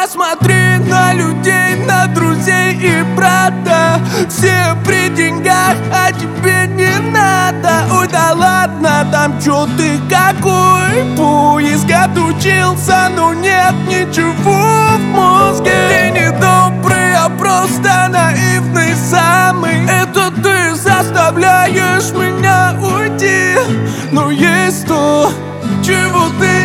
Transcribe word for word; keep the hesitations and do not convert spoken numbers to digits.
Посмотри на людей, на друзей и брата. Все при деньгах, а тебе не надо. Ой, да ладно, там чё ты какой? Поиск отучился, но нет ничего в мозге. Ты не добрый, а просто наивный самый. Это ты заставляешь меня уйти. Но есть то, чего ты